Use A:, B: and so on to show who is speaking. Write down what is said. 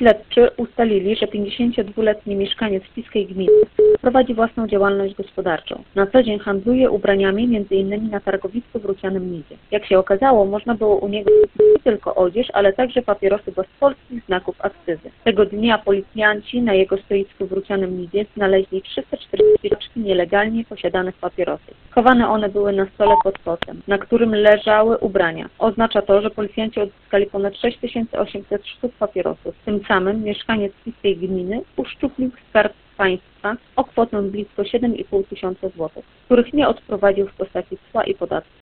A: Śledczy ustalili, że 52-letni mieszkaniec Spiskiej Gminy prowadzi własną działalność gospodarczą. Na co dzień handluje ubraniami, m.in. na targowisku w Rucianym Midzie. Jak się okazało, można było u niego nie tylko odzież, ale także papierosy bez polskich znaków akcyzy. Tego dnia policjanci na jego stoisku w Rucianym Midzie znaleźli 340 paczki nielegalnie posiadanych papierosów. Chowane one były na stole pod kocem, na którym leżały ubrania. Oznacza to, że policjanci odzyskali ponad 6800 sztuk papierosów. Tym samym mieszkaniec Spiskiej Gminy uszczuplił skarb państwa o kwotę blisko 7,5 tysiąca złotych, których nie odprowadził w postaci cła i podatków.